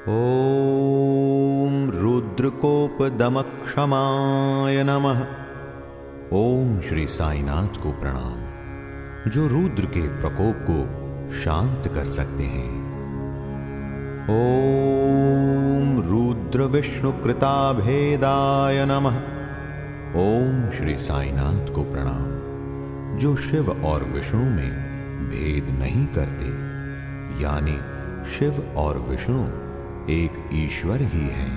ॐ रुद्रकोपदमक्षमाय नमः। ओम श्री साईनाथ को प्रणाम, जो रुद्र के प्रकोप को शांत कर सकते हैं। ओम रुद्र विष्णु कृताभेदाय नमः। ओम श्री साईनाथ को प्रणाम, जो शिव और विष्णु में भेद नहीं करते, यानी शिव और विष्णु एक ईश्वर ही हैं।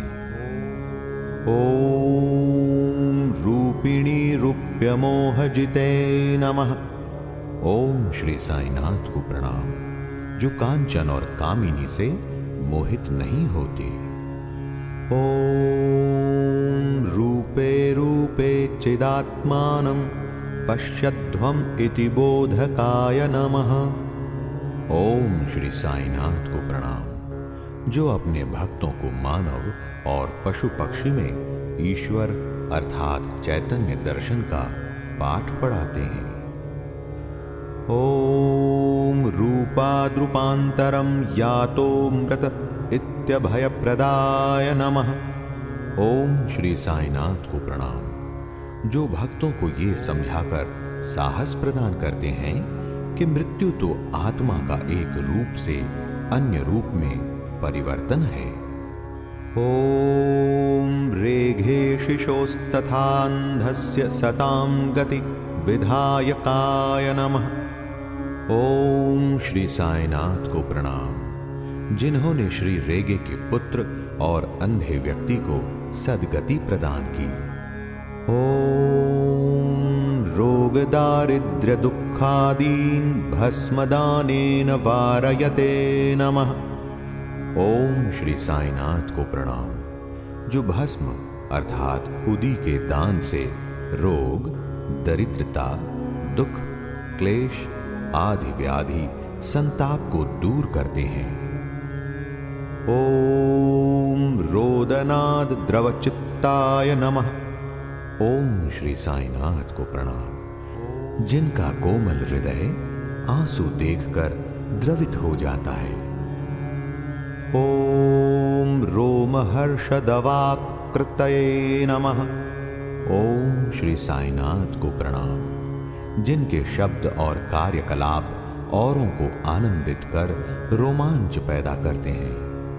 ओम रूपिणी रूप्यमोहजिते नमः। ओम श्री साईनाथ को प्रणाम, जो कांचन और कामिनी से मोहित नहीं होते। ओम रूपे रूपे चिदात्मानं पश्यध्वम् इति बोधकाय नमः। ओम श्री साईनाथ को प्रणाम, जो अपने भक्तों को मानव और पशु पक्षी में ईश्वर अर्थात चैतन्य दर्शन का पाठ पढ़ाते हैं। ओम रूपाद्रूपांतरम यातो मृत इत्यभयप्रदाय नमः। ओम श्री साईनाथ को प्रणाम, जो भक्तों को ये समझाकर साहस प्रदान करते हैं कि मृत्यु तो आत्मा का एक रूप से अन्य रूप में परिवर्तन है। ओम रेघेशिशोस्तथान्धस्य सतां गति विधायकाय नमः। ओम श्री साईनाथ को प्रणाम, जिन्होंने श्री रेगे के पुत्र और अंधे व्यक्ति को सद्गति प्रदान की। ओम रोग दारिद्र्य दुखादीन भस्मदानेन वारयते नमः। ओम श्री साईनाथ को प्रणाम, जो भस्म अर्थात उदी के दान से रोग, दरिद्रता, दुख, क्लेश आदि व्याधि संताप को दूर करते हैं। ओम रोदनाद द्रवचित्ताय नमः। ओम श्री साईनाथ को प्रणाम, जिनका कोमल हृदय आंसू देखकर द्रवित हो जाता है। ओम रोमहर्षदवाकृतये नमः। ओम श्री साईनाथ को प्रणाम, जिनके शब्द और कार्यकलाप औरों को आनंदित कर रोमांच पैदा करते हैं।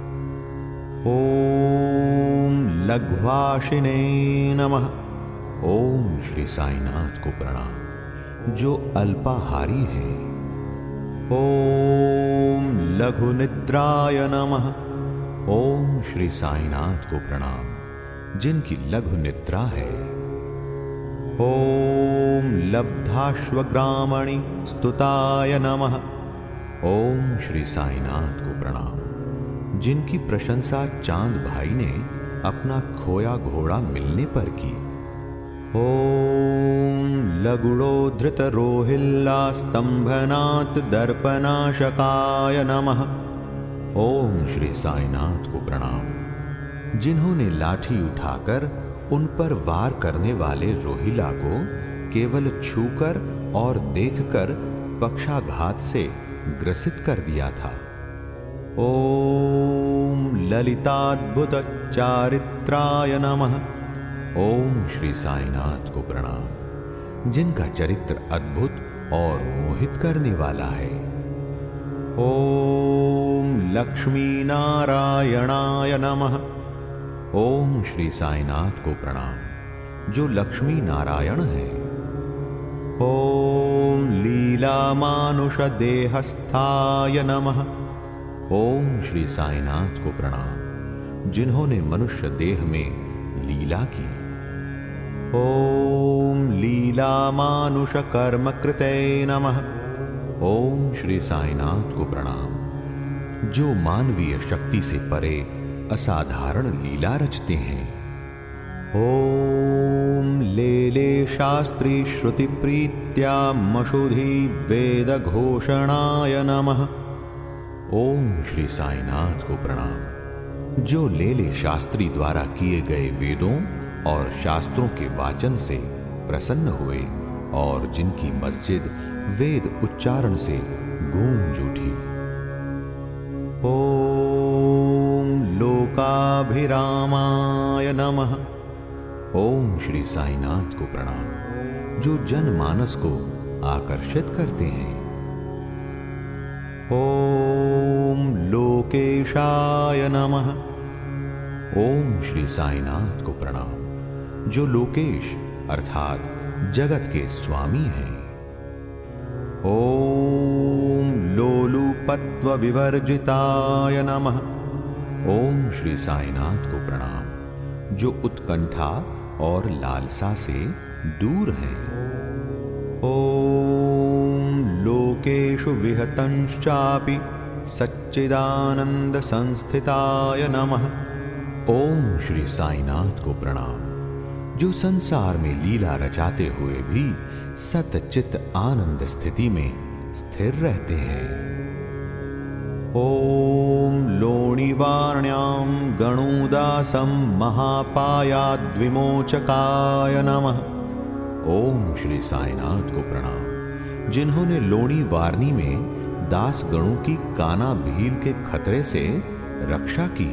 ओम लघ्वाशिने नमः। ओम श्री साईनाथ को प्रणाम, जो अल्पाहारी हैं। ओम लघु निद्राय नमः। ओम श्री साईनाथ को प्रणाम, जिनकी लघु निद्रा है। ओम लब्धाश्वग्रामणि स्तुताय नमः। ओम श्री साईनाथ को प्रणाम, जिनकी प्रशंसा चांद भाई ने अपना खोया घोड़ा मिलने पर की। ओम लगुड़ोद्धृत रोहिल्ला स्तंभनाथ दर्पनाशकाय नमः। ओम श्री साईनाथ को प्रणाम, जिन्होंने लाठी उठाकर उन पर वार करने वाले रोहिला को केवल छूकर और देखकर पक्षाघात से ग्रसित कर दिया था। ओम ललिताद्भुत चारित्राय नमः। ओम श्री साईनाथ को प्रणाम, जिनका चरित्र अद्भुत और मोहित करने वाला है। ओम लक्ष्मी नारायणाय नमः। ओम श्री साईनाथ को प्रणाम, जो लक्ष्मी नारायण है। ओम लीला मानुष देहस्थाय नमः। ओम श्री साईनाथ को प्रणाम, जिन्होंने मनुष्य देह में लीला की। ओम लीला मानुष कर्म कृते नमः। ओम श्री साईनाथ को प्रणाम, जो मानवीय शक्ति से परे असाधारण लीला रचते हैं। ओम लेले शास्त्री श्रुति प्रीत्या मशुधि वेद घोषणाय नमः। ओम श्री साईनाथ को प्रणाम, जो लेले शास्त्री द्वारा किए गए वेदों और शास्त्रों के वाचन से प्रसन्न हुए और जिनकी मस्जिद वेद उच्चारण से गूंज उठी। ओम लोकाभिरामाय नमः। ओम श्री साईनाथ को प्रणाम, जो जनमानस को आकर्षित करते हैं। ओम लोकेशाय नमः। ओम श्री साईनाथ को प्रणाम, जो लोकेश अर्थात जगत के स्वामी हैं। ओम लोलुपत्व विवर्जिताय नमः। ओम श्री साईनाथ को प्रणाम, जो उत्कंठा और लालसा से दूर हैं। ओम लोकेषु विहतंश्चापि सच्चिदानंद संस्थिताय नमः। ओम श्री साईनाथ को प्रणाम, जो संसार में लीला रचाते हुए भी सतचित आनंद स्थिति में स्थिर रहते हैं। ओम लोणिवार्ण्यां गणुदासं महापायाद्विमोचकाय नमः। ओम श्री साईनाथ को प्रणाम, जिन्होंने लोणी वारनी में दास गणों की काना भील के खतरे से रक्षा की।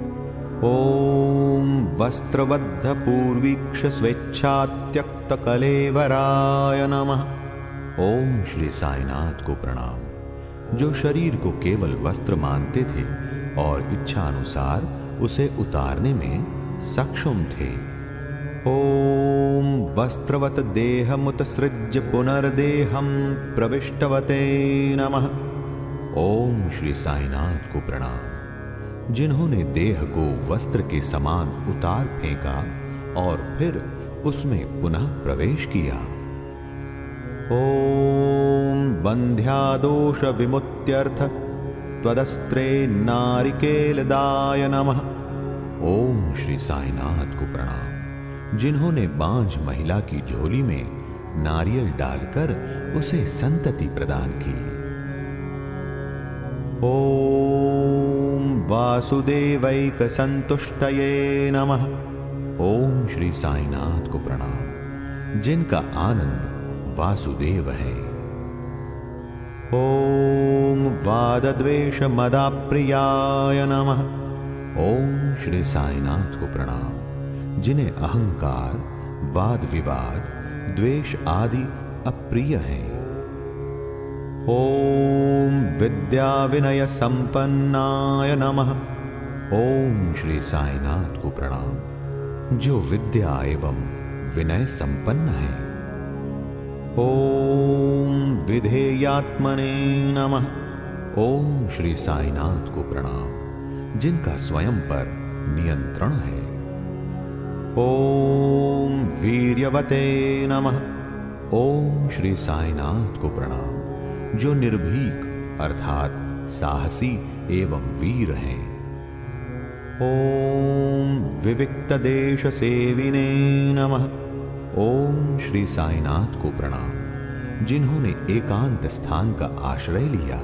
ओम वस्त्रबद्ध पूर्वीक्ष स्वेच्छात्यक्त कलेवराय नमः। ओम श्री साईनाथ को प्रणाम, जो शरीर को केवल वस्त्र मानते थे और इच्छा अनुसार उसे उतारने में सक्षम थे। ओम वस्त्रवत देहमुत्सृज्य पुनर्देहं प्रविष्टवते नमः। ओम श्री साईनाथ को प्रणाम, जिन्होंने देह को वस्त्र के समान उतार फेंका और फिर उसमें पुनः प्रवेश किया। ओम वंध्यादोष विमुक्त्यर्थ त्वदस्त्रे नारिकेलदाय नमः। ओम श्री साईनाथ को प्रणाम, जिन्होंने बांझ महिला की झोली में नारियल डालकर उसे संतति प्रदान की। ओम वासुदेवैक संतुष्टये नमः। ओम श्री साईनाथ को प्रणाम, जिनका आनंद वासुदेव है। ओम वादद्वेष मदाप्रियाय नमः। ओम श्री साईनाथ को प्रणाम, जिन्हें अहंकार, वाद विवाद, द्वेष आदि अप्रिय हैं। ओम विद्या विनय संपन्नाय नमः। ओम श्री साईनाथ को प्रणाम, जो विद्या एवं विनय संपन्न है। ओम विधेयात्मने नमः। ओम श्री साईनाथ को प्रणाम, जिनका स्वयं पर नियंत्रण है। ओम वीर्यवते नमः। ओम श्री साईनाथ को प्रणाम, जो निर्भीक अर्थात साहसी एवं वीर हैं। ओम विविक्त देश सेविने नमः। ओम श्री साईनाथ को प्रणाम, जिन्होंने एकांत स्थान का आश्रय लिया।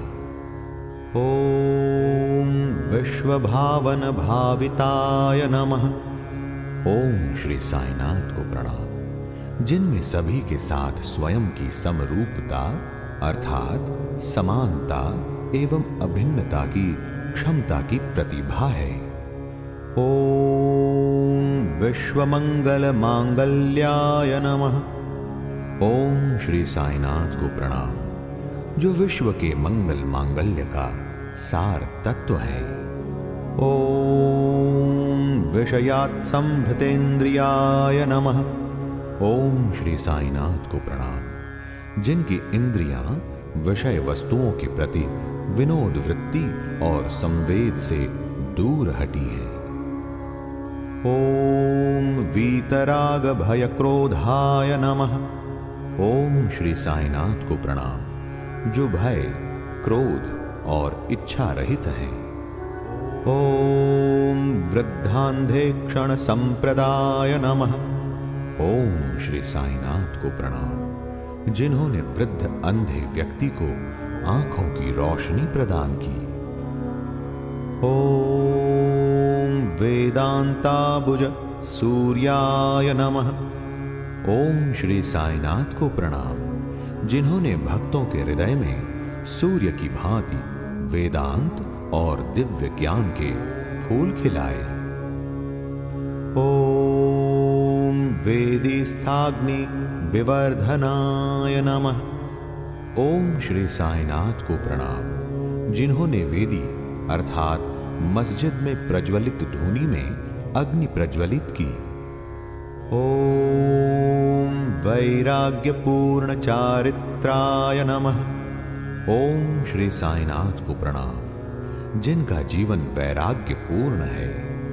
ओम विश्वभावन भाविताय नमः। ओम श्री साईनाथ को प्रणाम, जिनमें सभी के साथ स्वयं की समरूपता अर्थात समानता एवं अभिन्नता की क्षमता की प्रतिभा है। ओम विश्वमंगल मांगल्याय नमः। ओम श्री साईनाथ को प्रणाम, जो विश्व के मंगल मांगल्य का सार तत्व है। ओम विषयात् संभृतेन्द्रियाय नमः। ओम श्री साईनाथ को प्रणाम, जिनकी इंद्रियां विषय वस्तुओं के प्रति विनोद वृत्ति और संवेद से दूर हटी हैं। ओम वीतराग भय क्रोधाय नमः। ओम श्री साईनाथ को प्रणाम, जो भय, क्रोध और इच्छा रहित हैं। ओम वृद्धांधे क्षण संप्रदाय नमः। ओम श्री साईनाथ को प्रणाम, जिन्होंने वृद्ध अंधे व्यक्ति को आंखों की रोशनी प्रदान की। ओम वेदांताबुज सूर्याय नमः। ओम श्री साईनाथ को प्रणाम, जिन्होंने भक्तों के हृदय में सूर्य की भांति वेदांत और दिव्य ज्ञान के फूल खिलाए। ॐ वेदिस्थाग्नि विवर्धनाय नमः। ओम श्री साईनाथ को प्रणाम, जिन्होंने वेदी अर्थात मस्जिद में प्रज्वलित धूनी में अग्नि प्रज्वलित की। ओम वैराग्यपूर्ण चारित्राय नमः। ओम श्री साईनाथ को प्रणाम, जिनका जीवन वैराग्य पूर्ण है।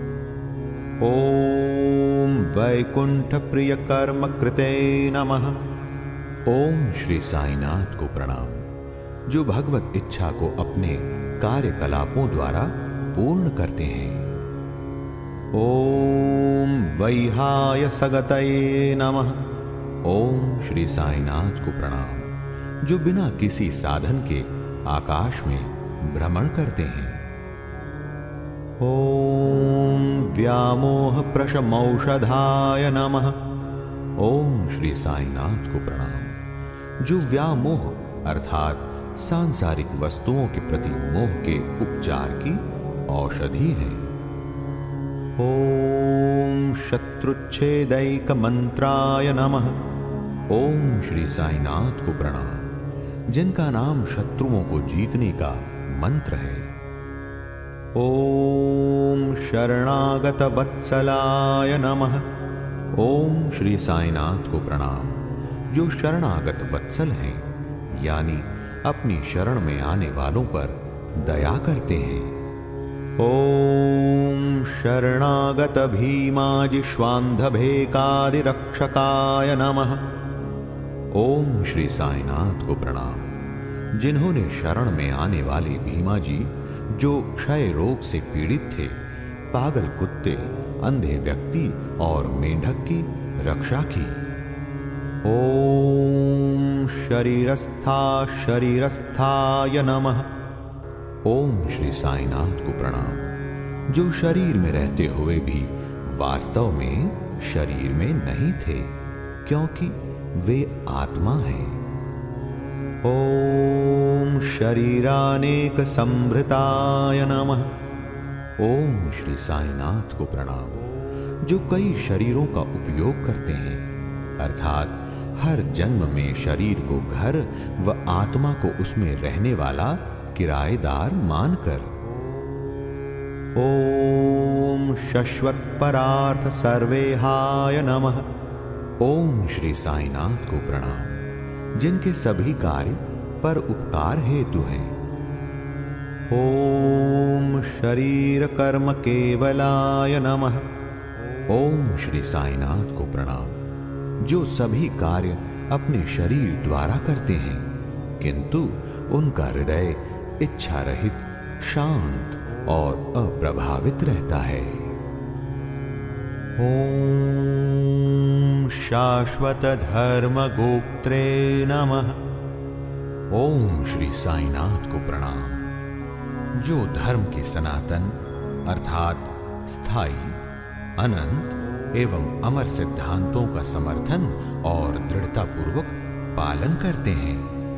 ओम वैकुंठ प्रिय कर्म कृते नमः। ओम श्री साईनाथ को प्रणाम, जो भगवत इच्छा को अपने कार्यकलापों द्वारा पूर्ण करते हैं। ओम वैहाय सगतये नमः। ओम श्री साईनाथ को प्रणाम, जो बिना किसी साधन के आकाश में भ्रमण करते हैं। ओम व्यामोह प्रशमौषधाय नमः। ओम श्री साईनाथ को प्रणाम, जो व्यामोह अर्थात सांसारिक वस्तुओं के प्रति मोह के उपचार की औषधि है। ओम शत्रुच्छेदैक मंत्राय नमः। ओम श्री साईनाथ को प्रणाम, जिनका नाम शत्रुओं को जीतने का मंत्र है। ओम शरणागत वत्सलाय नमः। ओम श्री साईनाथ को प्रणाम, जो शरणागत वत्सल हैं, यानी अपनी शरण में आने वालों पर दया करते हैं। ओम शरणागत भीमाजिष्वान्धभेकादि रक्षकाय नमः। ओम श्री साईनाथ को प्रणाम, जिन्होंने शरण में आने वाले भीमा जी, जो क्षय रोग से पीड़ित थे, पागल कुत्ते, अंधे व्यक्ति और मेंढक की रक्षा की। ओम शरीरस्थाय नमः। ओम श्री साईनाथ को प्रणाम, जो शरीर में रहते हुए भी वास्तव में शरीर में नहीं थे, क्योंकि वे आत्मा हैं। ओम शरीरानेक संभृताय नमः। ओम श्री साईनाथ को प्रणाम, जो कई शरीरों का उपयोग करते हैं, अर्थात हर जन्म में शरीर को घर व आत्मा को उसमें रहने वाला किराएदार मानकर। ओम शश्वत परार्थ सर्वेहाय नमः। ओम श्री साईनाथ को प्रणाम, जिनके सभी कार्य पर उपकार हेतु हैं। ओम शरीर कर्म केवलाय नमः। ओम श्री साईनाथ को प्रणाम, जो सभी कार्य अपने शरीर द्वारा करते हैं, किंतु उनका हृदय इच्छा रहित, शांत और अप्रभावित रहता है। ओम शाश्वत धर्म गोप्त्रे नमः। ओम श्री साईनाथ को प्रणाम, जो धर्म के सनातन अर्थात स्थायी, अनंत एवं अमर सिद्धांतों का समर्थन और दृढ़ता पूर्वक पालन करते हैं।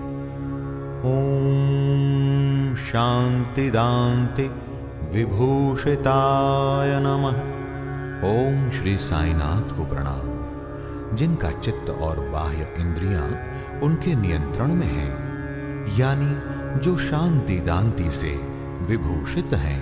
ओम शांति दान्ते विभूषिताय नमः। ओम श्री साईनाथ को प्रणाम, जिनका चित्त और बाह्य इंद्रियां उनके नियंत्रण में हैं, यानी जो शांति दांति से विभूषित हैं।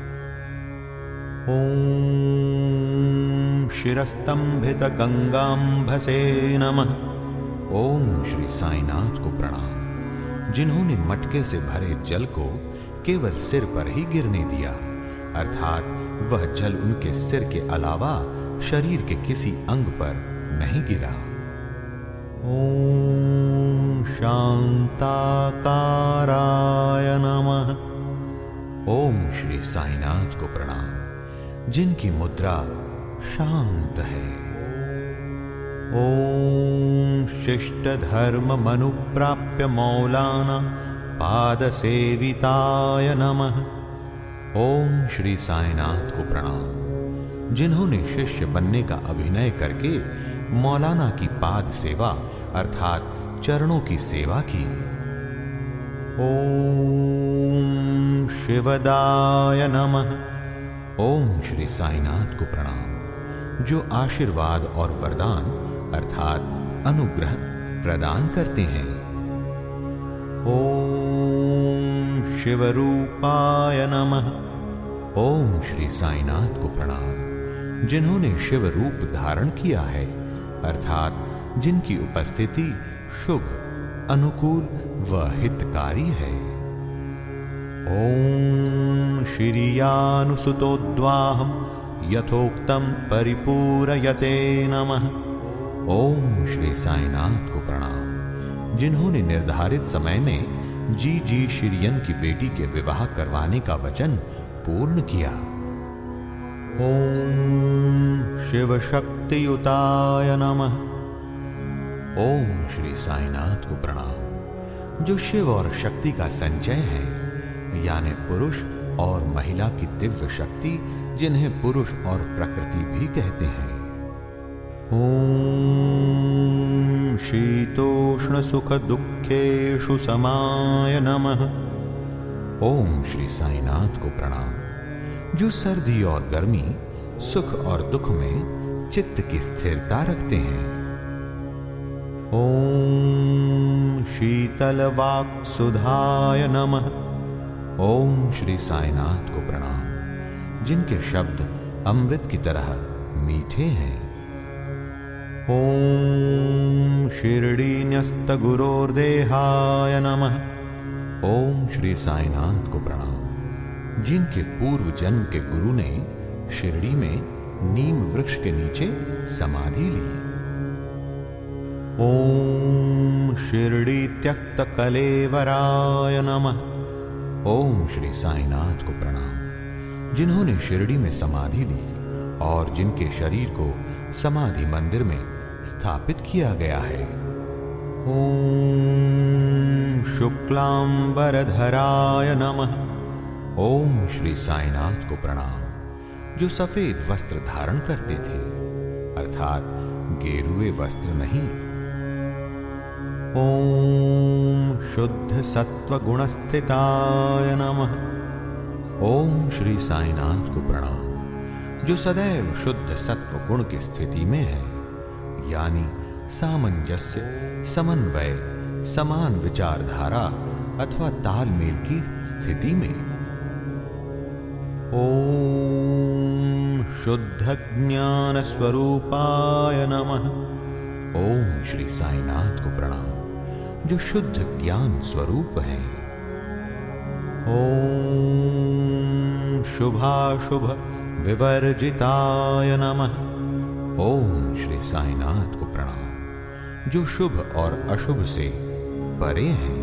ओम शिरस्तंभित गंगांभसे नमः। ओम श्री साईनाथ को प्रणाम, जिन्होंने मटके से भरे जल को केवल सिर पर ही गिरने दिया, अर्थात वह जल उनके सिर के अलावा शरीर के किसी अंग पर नहीं गिरा। ओम शांताकाराय नमः। ओम श्री साईनाथ को प्रणाम, जिनकी मुद्रा शांत है। ओम शिष्ट धर्म मनुप्राप्य मौलाना पाद सेविताय नमः। ओम श्री साईनाथ को प्रणाम, जिन्होंने शिष्य बनने का अभिनय करके मौलाना की पाद सेवा अर्थात चरणों की सेवा की। ओम शिवदाय नमः। ओम श्री साईनाथ को प्रणाम, जो आशीर्वाद और वरदान अर्थात अनुग्रह प्रदान करते हैं। ओम शिवरूपाय नमः। ओम श्री साईनाथ को प्रणाम, जिन्होंने शिव रूप धारण किया है, अर्थात जिनकी उपस्थिति शुभ, अनुकूल व हितकारी है। ओम श्रीयानुसुतोद्वाहं यथोक्तम परिपूरयते नमः। ओम श्री साईनाथ को प्रणाम, जिन्होंने निर्धारित समय में जी शिरियन की बेटी के विवाह करवाने का वचन पूर्ण किया। ओम शिव शक्तियुताय नमः। ओम श्री साईनाथ को प्रणाम, जो शिव और शक्ति का संचय है, यानी पुरुष और महिला की दिव्य शक्ति, जिन्हें पुरुष और प्रकृति भी कहते हैं। ओम शीतोष्ण सुख दुखेषु समाय नमः। ओम श्री साईनाथ को प्रणाम, जो सर्दी और गर्मी, सुख और दुख में चित्त की स्थिरता रखते हैं। ओम शीतल वाक् सुधाय नमः। ओम श्री साईनाथ को प्रणाम, जिनके शब्द अमृत की तरह मीठे हैं। ओम शिरडी न्यस्त गुरोर्देहाय नमः। ओम श्री साईनाथ को प्रणाम, जिनके पूर्व जन्म के गुरु ने शिरडी में नीम वृक्ष के नीचे समाधि ली। ओम शिरडी त्यक्त कलेवराय नमः। ओम श्री साईनाथ को प्रणाम, जिन्होंने शिरडी में समाधि ली और जिनके शरीर को समाधि मंदिर में स्थापित किया गया है। ओम शुक्लांबरधराय नमः। ओम श्री साईनाथ को प्रणाम, जो सफेद वस्त्र धारण करते थे, अर्थात गेरुए वस्त्र नहीं। ओम शुद्ध सत्व गुणस्थिताय नमः। ओम श्री साईनाथ को प्रणाम, जो सदैव शुद्ध सत्व गुण की स्थिति में है, यानी सामंजस्य, समन्वय, समान विचारधारा अथवा तालमेल की स्थिति में। ओम शुद्ध ज्ञान स्वरूपाय नमः। ओम श्री साईनाथ को प्रणाम, जो शुद्ध ज्ञान स्वरूप है। ओम शुभाशुभ विवर्जिताय नमः। ओम श्री साईनाथ को प्रणाम, जो शुभ और अशुभ से परे हैं।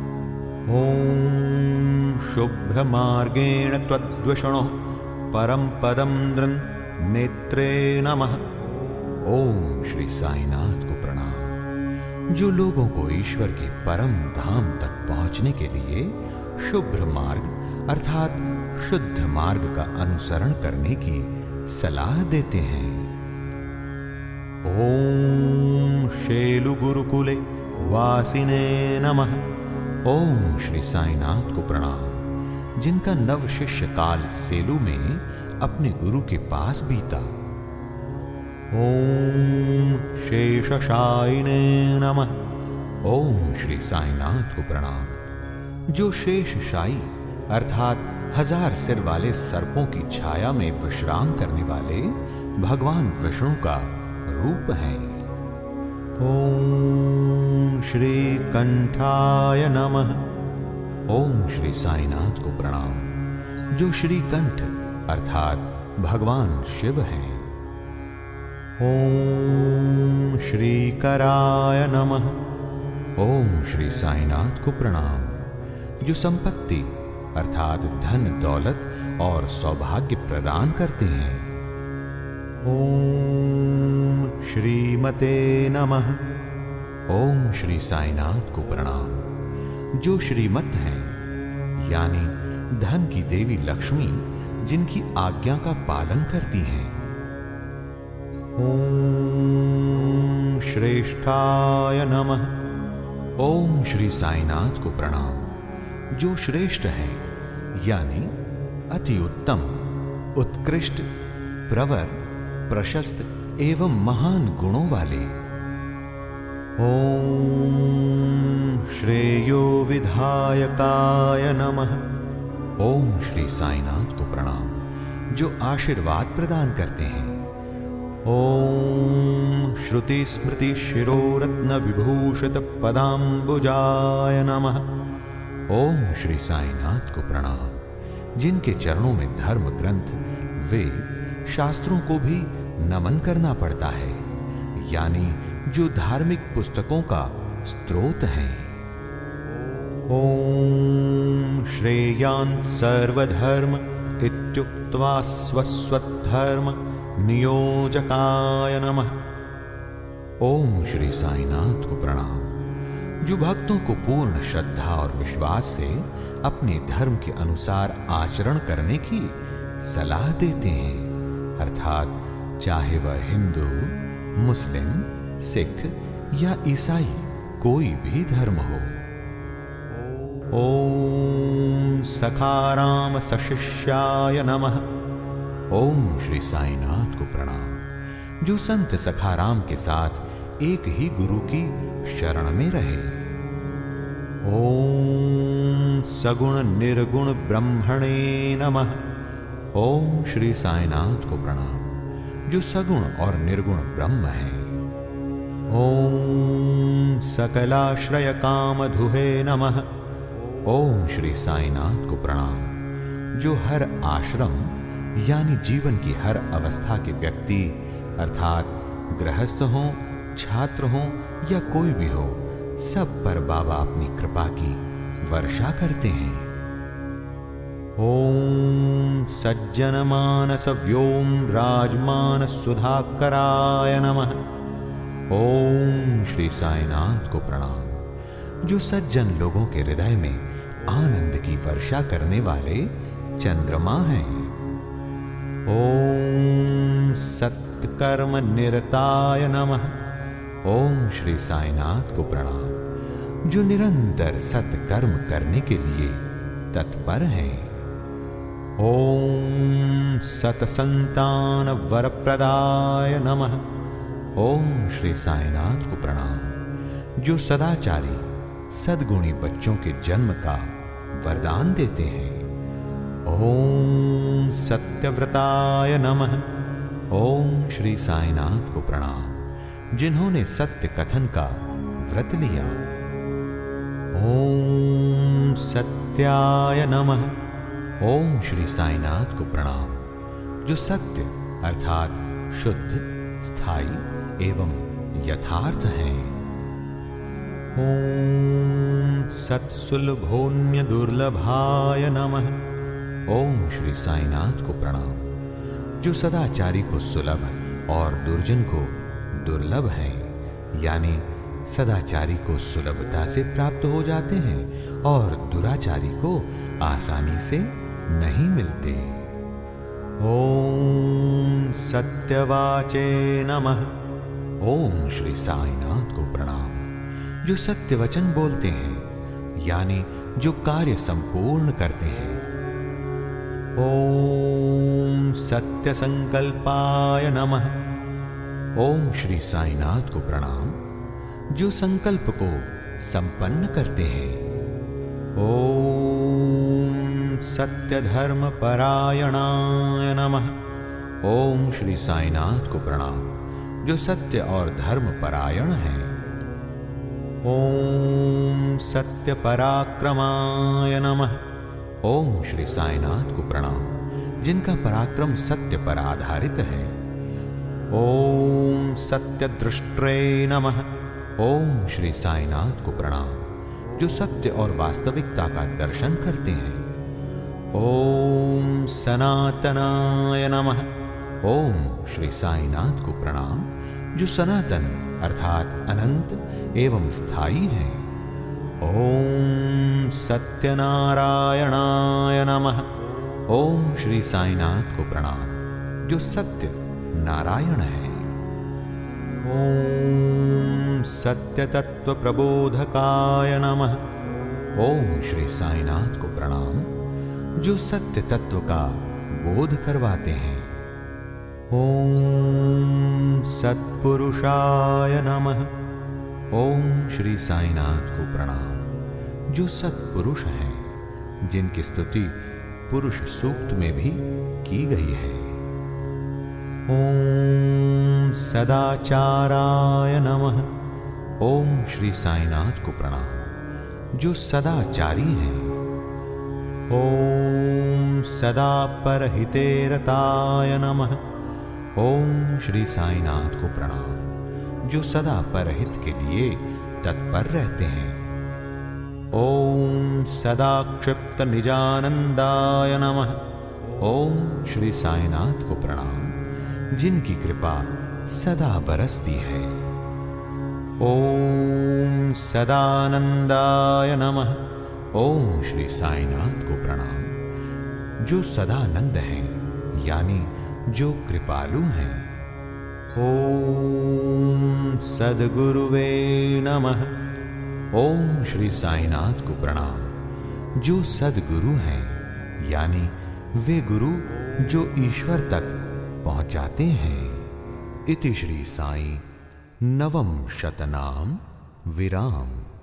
ओम शुभ्र मार्गेण त्वद्वषणो परम पदम दृन् नेत्रे नमः। ओम श्री साईनाथ को प्रणाम, जो लोगों को ईश्वर के परम धाम तक पहुंचने के लिए शुभ्र मार्ग अर्थात शुद्ध मार्ग का अनुसरण करने की सलाह देते हैं। ओम शेलु गुरुकुले वासिने नमः। ओम श्री साईनाथ को प्रणाम, जिनका नव शिष्य काल सेलू में अपने गुरु के पास बीता। ओम शेषशायिने नमः। ओम श्री साईनाथ को प्रणाम, जो शेषशायी अर्थात 1000 सिर वाले सर्पों की छाया में विश्राम करने वाले भगवान विष्णु का रूप है। ओम श्री कंठाय नमः। ओम श्री साईनाथ को प्रणाम, जो श्रीकंठ अर्थात भगवान शिव हैं। ओम श्रीकराय नमः। ओम श्री साईनाथ को प्रणाम, जो संपत्ति अर्थात धन दौलत और सौभाग्य प्रदान करते हैं। ओम श्रीमते नमः। ओम श्री साईनाथ को प्रणाम, जो श्रीमत हैं, यानी धन की देवी लक्ष्मी, जिनकी आज्ञा का पालन करती हैं। ओम श्रेष्ठाय नमः। ओम श्री साईनाथ को प्रणाम, जो श्रेष्ठ हैं, यानी अति उत्तम, उत्कृष्ट, प्रवर, प्रशस्त एवं महान गुणों वाले। ओम श्रेयो विधायकाय नमः। ओम श्री साईनाथ को प्रणाम, जो आशीर्वाद प्रदान करते हैं। ओम श्रुति स्मृति शिरोरत्न विभूषित पदाम्बुजाय नमः। ओम श्री साईनाथ को प्रणाम, जिनके चरणों में धर्म ग्रंथ, वेद, शास्त्रों को भी नमन करना पड़ता है, यानी जो धार्मिक पुस्तकों का स्रोत हैं। ओम श्रेयान् सर्वधर्म इत्युक्त्वा स्वस्वधर्म नियोजकाय नमः। ओम श्री साईनाथ को प्रणाम, जो भक्तों को पूर्ण श्रद्धा और विश्वास से अपने धर्म के अनुसार आचरण करने की सलाह देते हैं, अर्थात चाहे वह हिंदू, मुस्लिम, सिख या ईसाई कोई भी धर्म हो। ओम सखाराम सशिष्याय नमः। ओम श्री साईनाथ को प्रणाम, जो संत सखाराम के साथ एक ही गुरु की शरण में रहे। ओम सगुण निर्गुण ब्रह्मणे नमः। ओम श्री साईनाथ को प्रणाम, जो सगुण और निर्गुण ब्रह्म है। ओम सकलाश्रय कामधुहे नमः। ओम श्री साईनाथ को प्रणाम, जो हर आश्रम यानी जीवन की हर अवस्था के व्यक्ति, अर्थात गृहस्थ हो, छात्र हो या कोई भी हो, सब पर बाबा अपनी कृपा की वर्षा करते हैं। ओम सज्जन मानस व्योम राजमान सुधाकराय नमः। ओम श्री साईनाथ को प्रणाम, जो सज्जन लोगों के हृदय में आनंद की वर्षा करने वाले चंद्रमा हैं। ओम सत्कर्म निरताय नमः। ओम श्री साईनाथ को प्रणाम, जो निरंतर सत्कर्म करने के लिए तत्पर हैं। ओम सतसंतान वरप्रदाय नमः। ओम श्री साईनाथ को प्रणाम, जो सदाचारी सद्गुणी बच्चों के जन्म का वरदान देते हैं। ओम सत्यव्रताय नमः। ओम श्री साईनाथ को प्रणाम, जिन्होंने सत्य कथन का व्रत लिया। ओम सत्याय नमः। ओम श्री साईनाथ को प्रणाम, जो सत्य अर्थात शुद्ध, स्थायी एवं यथार्थ हैं। ओम सत्सुलभोन्य दुर्लभाय नमः। ओम श्री साईनाथ को प्रणाम, जो सदाचारी को सुलभ और दुर्जन को दुर्लभ हैं, यानी सदाचारी को सुलभता से प्राप्त हो जाते हैं और दुराचारी को आसानी से नहीं मिलते। ओम सत्यवाचे नमः। ओम श्री साईनाथ को प्रणाम, जो सत्य वचन बोलते हैं, यानी जो कार्य संपूर्ण करते हैं। ओम सत्य संकल्पाय नमः। ओम श्री साईनाथ को प्रणाम, जो संकल्प को संपन्न करते हैं। ओम सत्य धर्म परायणाय नमः। ओम श्री साईनाथ को प्रणाम, जो सत्य और धर्म परायण हैं। ओम सत्य पराक्रमाय नमः। ओम श्री साईनाथ को प्रणाम, जिनका पराक्रम सत्य पर आधारित है। ओम सत्य दृष्टे नमः। ओम श्री साईनाथ को प्रणाम, जो सत्य और वास्तविकता का दर्शन करते हैं। ओम सनातनाय नमः। ओम श्री साईनाथ को प्रणाम, जो सनातन अर्थात अनंत एवं स्थायी हैं। ओम सत्यनारायणाय नमः। ओम श्री साईनाथ को प्रणाम, जो सत्य नारायण है। ओम सत्य तत्व प्रबोधकाय नमः। ओम श्री साईनाथ को प्रणाम, जो सत्य तत्व का बोध करवाते हैं। ओम सत्पुरुषाय नमः। ओम श्री साईनाथ को प्रणाम, जो सत्पुरुष हैं, जिनकी स्तुति पुरुष सूक्त में भी की गई है। ओम सदाचाराय नमः। ओम श्री साईनाथ को प्रणाम, जो सदाचारी हैं। ओम सदा परहिते रताय नमः। ओम श्री साईनाथ को प्रणाम, जो सदा परहित के लिए तत्पर रहते हैं। ओम सदा क्षिप्त निजानंदाय नमः। ओम श्री साईनाथ को प्रणाम, जिनकी कृपा सदा बरसती है। ओम सदानंदाय नमः। ओम श्री साईनाथ को प्रणाम, जो सदानंद हैं, यानी जो कृपालु हैं। ओम सद्गुरुवे नमः। ओम श्री साईनाथ को प्रणाम, जो सद्गुरु हैं, यानी वे गुरु जो ईश्वर तक पहुंचाते हैं। इति श्री साई नवम शतनाम विराम।